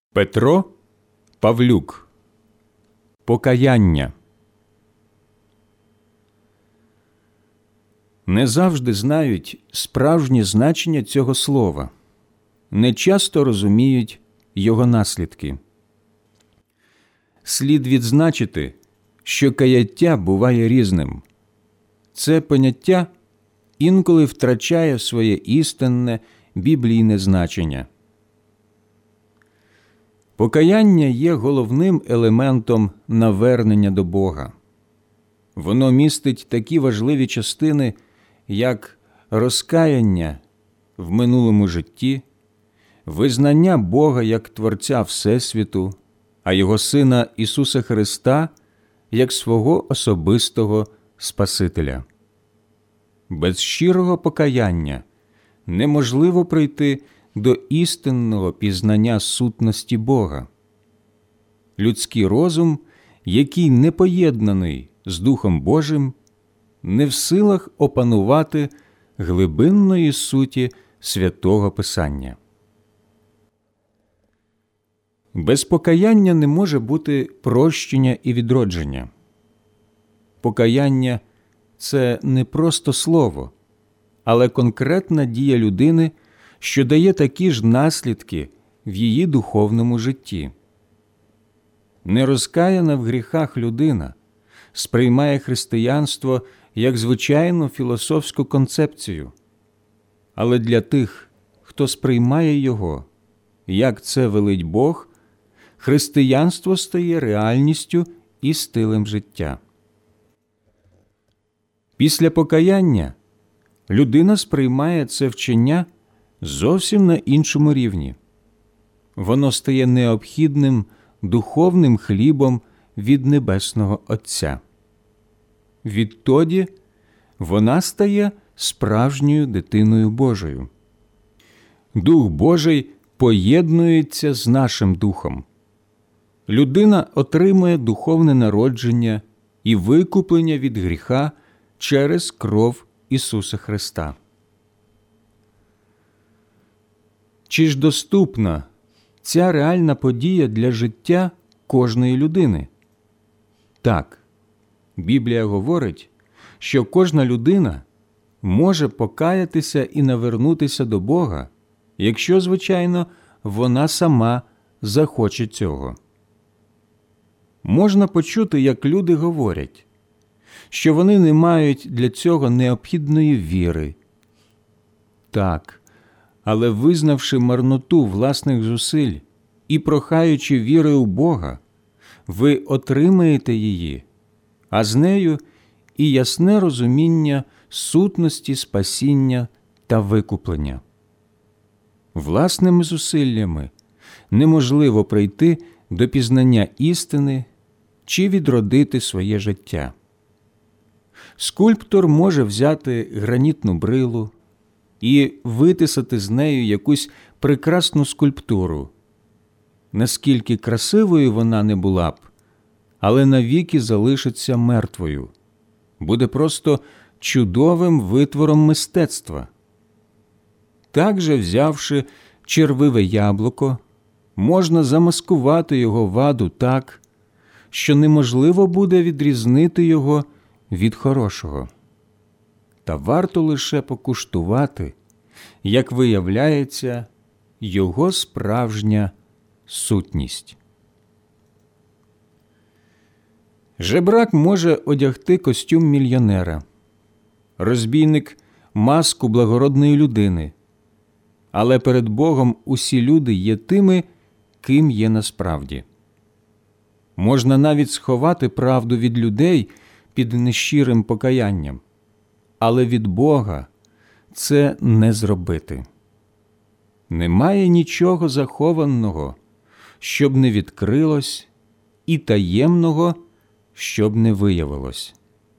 Петро Павлюк. Покаяння. Не завжди знають справжнє значення цього слова, не часто розуміють його наслідки. Слід відзначити, що каяття буває різним. Це поняття інколи втрачає своє істинне біблійне значення. Покаяння є головним елементом навернення до Бога. Воно містить такі важливі частини, як розкаяння в минулому житті, визнання Бога як Творця Всесвіту, а Його Сина Ісуса Христа як свого особистого Спасителя. Без щирого покаяння неможливо прийти до істинного пізнання сутності Бога. Людський розум, який не поєднаний з Духом Божим, не в силах опанувати глибинної суті Святого Писання. Без покаяння не може бути прощення і відродження. Покаяння – це не просто слово, але конкретна дія людини, що дає такі ж наслідки в її духовному житті. Нерозкаяна в гріхах людина сприймає християнство як звичайну філософську концепцію. Але для тих, хто сприймає його, як це велить Бог, християнство стає реальністю і стилем життя. Після покаяння людина сприймає це вчення зовсім на іншому рівні. Воно стає необхідним духовним хлібом від Небесного Отця. Відтоді вона стає справжньою дитиною Божою. Дух Божий поєднується з нашим духом. Людина отримує духовне народження і викуплення від гріха через кров Ісуса Христа. Чи ж доступна ця реальна подія для життя кожної людини? Так, Біблія говорить, що кожна людина може покаятися і навернутися до Бога, якщо, звичайно, вона сама захоче цього. Можна почути, як люди говорять, що вони не мають для цього необхідної віри. Так, але визнавши марноту власних зусиль і прохаючи віри у Бога, ви отримаєте її, а з нею і ясне розуміння сутності спасіння та викуплення. Власними зусиллями неможливо прийти до пізнання істини чи відродити своє життя. Скульптор може взяти гранітну брилу і витисати з нею якусь прекрасну скульптуру. Наскільки красивою вона не була б, але навіки залишиться мертвою. Буде просто чудовим витвором мистецтва. Так же, взявши червиве яблуко, можна замаскувати його ваду так, що неможливо буде відрізнити його від хорошого. Та варто лише покуштувати, як виявляється його справжня сутність. Жебрак може одягти костюм мільйонера, розбійник – маску благородної людини, але перед Богом усі люди є тими, ким є насправді. Можна навіть сховати правду від людей під нещирим покаянням, але від Бога це не зробити. Немає нічого захованого, щоб не відкрилось, і таємного, щоб не виявилось.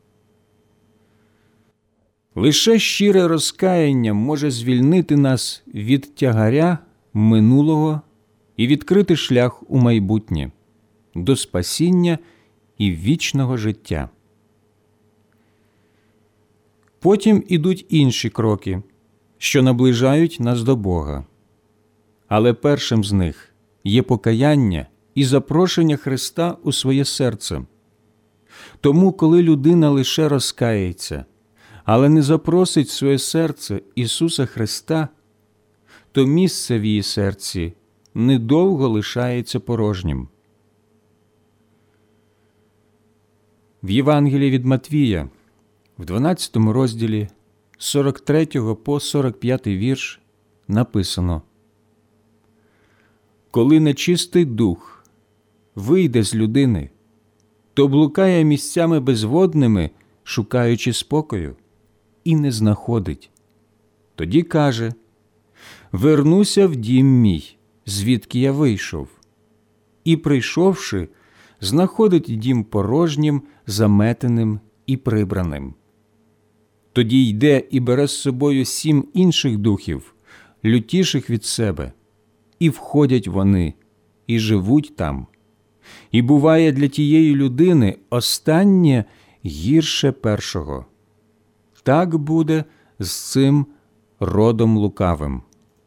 Лише щире розкаяння може звільнити нас від тягаря минулого і відкрити шлях у майбутнє, до спасіння і вічного життя. Потім ідуть інші кроки, що наближають нас до Бога. Але першим з них є покаяння і запрошення Христа у своє серце. Тому, коли людина лише розкається, але не запросить в своє серце Ісуса Христа, то місце в її серці недовго лишається порожнім. В Євангелії від Матвія, в 12 розділі, з 43 по 45 вірш написано: «Коли нечистий дух вийде з людини, то блукає місцями безводними, шукаючи спокою, і не знаходить. Тоді каже: вернуся в дім мій, звідки я вийшов. І, прийшовши, знаходить дім порожнім, заметеним і прибраним. Тоді йде і бере з собою 7 інших духів, лютіших від себе, і входять вони, і живуть там. І буває для тієї людини останнє гірше першого. Так буде з цим родом лукавим».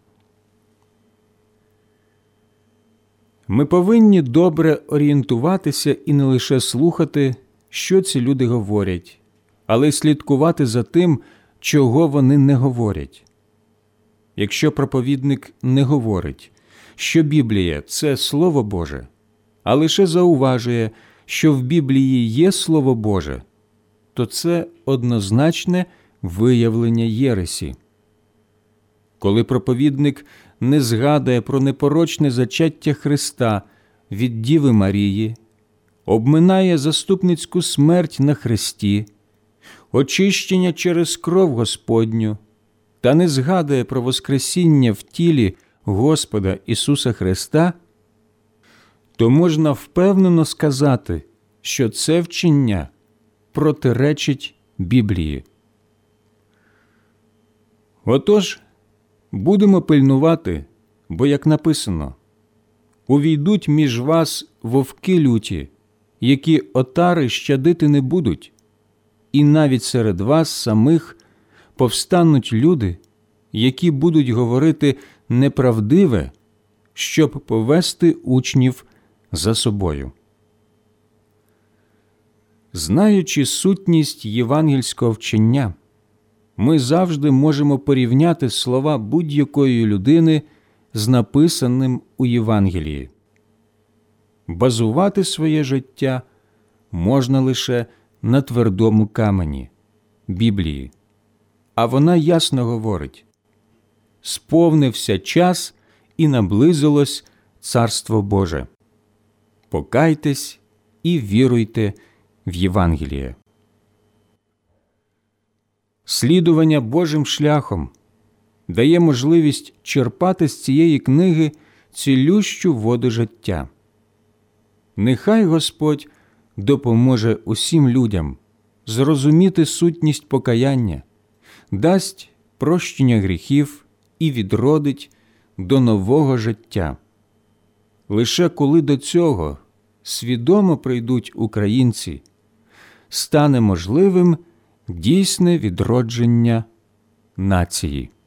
Ми повинні добре орієнтуватися і не лише слухати, що ці люди говорять, але й слідкувати за тим, чого вони не говорять. Якщо проповідник не говорить, що Біблія – це Слово Боже, а лише зауважує, що в Біблії є Слово Боже, то це однозначне виявлення єресі. Коли проповідник не згадує про непорочне зачаття Христа від Діви Марії, обминає заступницьку смерть на хресті, очищення через кров Господню та не згадує про воскресіння в тілі Господа Ісуса Христа, то можна впевнено сказати, що це вчення протиречить Біблії. Отож, будемо пильнувати, бо, як написано, «Увійдуть між вас вовки люті, які отари щадити не будуть, і навіть серед вас самих повстануть люди, які будуть говорити неправдиве, щоб повести учнів за собою». Знаючи сутність євангельського вчення, ми завжди можемо порівняти слова будь-якої людини з написаним у Євангелії. Базувати своє життя можна лише на твердому камені – Біблії. А вона ясно говорить: «Сповнився час і наблизилось Царство Боже. Покайтесь і віруйте в Євангеліє». Слідування Божим шляхом дає можливість черпати з цієї книги цілющу воду життя. Нехай Господь допоможе усім людям зрозуміти сутність покаяння, дасть прощення гріхів і відродить до нового життя. Лише коли до цього свідомо прийдуть українці, стане можливим дійсне відродження нації.